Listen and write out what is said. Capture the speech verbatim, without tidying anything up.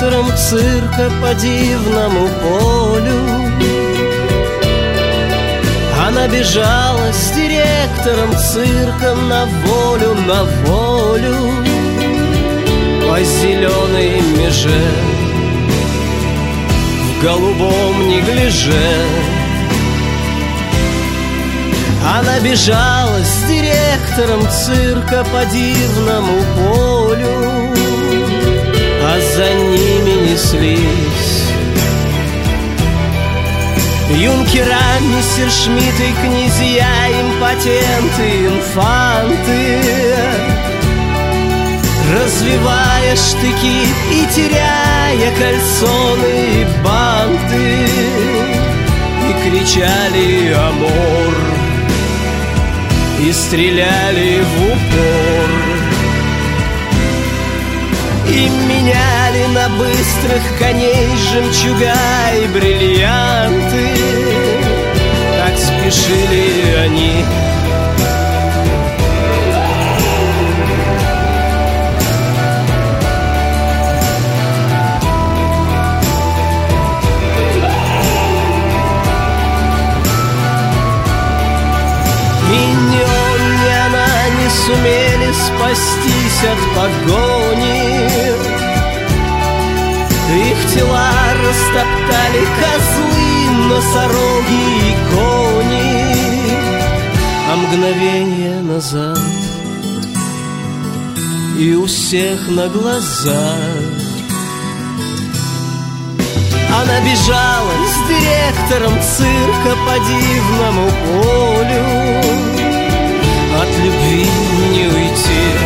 директором цирка по дивному полю. Она бежала с директором цирка на волю, на волю по зеленой меже, в голубом неглиже. Она бежала с директором цирка по дивному полю, а за ними неслись юнкера, мессершмитты, князья, импотенты, инфанты, развивая штыки и теряя кальсоны и банты, и кричали «Амор!» и стреляли в упор, и меняли на быстрых коней жемчуга и бриллианты. Так спешили они. И ни он, ни она не сумели спастись от погони. Их тела растоптали козлы, носороги и кони. А мгновение назад и у всех на глазах она бежала с директором цирка по дивному полю. От любви не уйти.